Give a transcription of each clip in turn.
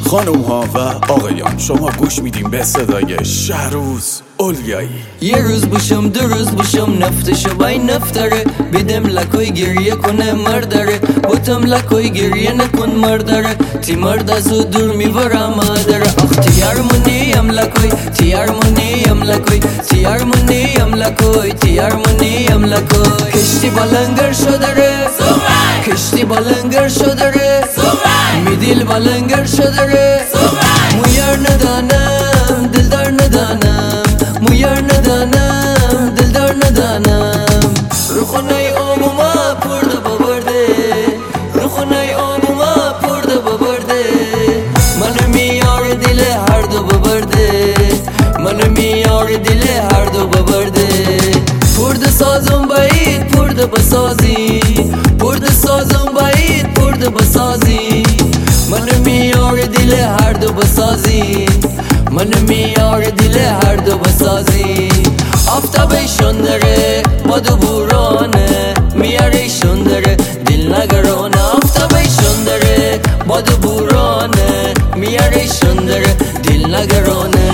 خانوم ها و آقایان، شما گوش میدیم به صدای شهروز اولیایی. یه روز بوشم، دو روز بوشم، نفتشو بای نفتره. بدم لکوی گریه کنه مرداره، بوتم لکوی گریه نکن مرداره. تی مرد از او دور میورم مادره. آخ تیارمونیم لکوی، تیارمونیم لکوی، تیارمونیم لکوی، تیارمونیم لکوی. کشتی بالنگر شده ره، کشتی بالنگر شده ره، میدیل بالنگر شده ره. مویر ندانم دلدار ندانم، مویر ندانم دلدار ندانم. رو خونه آموما پرده ببرده، رو خونه آموما پرده ببرده. منو میار دل هر دو ببرده، منو میار دل هر دو ببرده. پرده سازم باید پرده بسازی، پرده سازم باید پرده بسازی. منو میار دل هر دو بسازی، منو میار دل هر دو بسازی. آفتابشون داره باد و بورانه، میاریشون داره دل نگرانه. آفتابشون داره باد و بورانه، میاریشون داره دل نگرانه.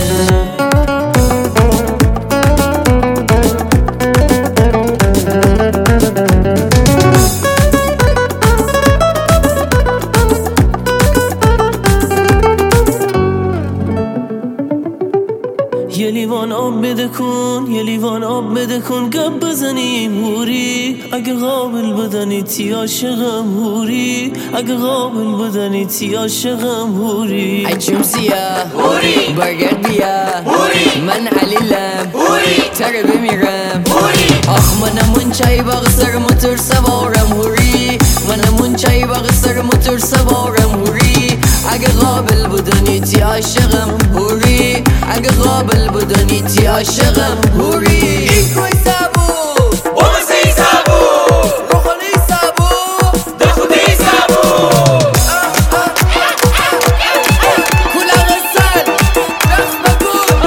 یه لیوان آب بده کن، یه لیوان آب بده کن، گپ بزنیم هوری. اگه قابل بدنی تی عاشقم هوری، اگه قابل بدنی تی عاشقم هوری. ای چوم سیاه هوری، برگرد بیا هوری. من علیلم هوری، تره بمیرم هوری. آخ منمون چای باغ سر موتور سوارم هوری، منمون چای باغ سر موتور سوارم هوری. اگه قابل بدنی تی عاشقم هوری، اگه قابل بدنی تی عاشقم هوری. این کوی سابو ومسی سابو، روخانی سابو، دخودی سابو. کلا غسل رخ بکن.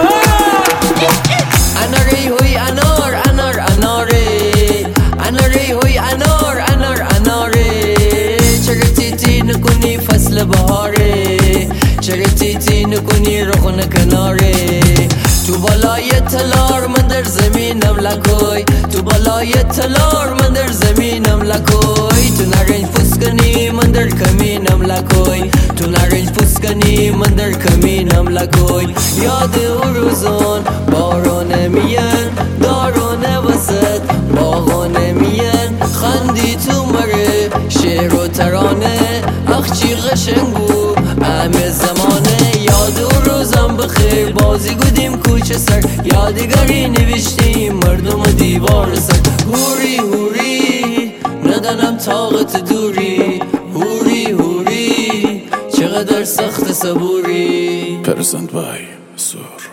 اناری هوی انار انار اناره، اناری هوی انار انار اناره. چرا تیتی نکنی فصل بهاره، چرا تیتی نکنی رخون کناره. تو بالای تلار من در زمینم لکوی، تو بالای تلار من در زمینم لکوی. تو نرنج پوست کنی من در کمینم لکوی، تو نرنج پوست کنی من در کمینم لکوی. یاد او روزان باران میان، داران وسط باغان میان. خندی تو مره شعر و ترانه، اخ چی قشنگ بود همه زمانه. یاد او روزم بخیر بازی گودیم کوچه سر، یادگاری نوشتیم مردم دیوار سر. هوری هوری ندانم طاقت دوری، هوری هوری چقدر سخت صبوری. پرزنت بای سور.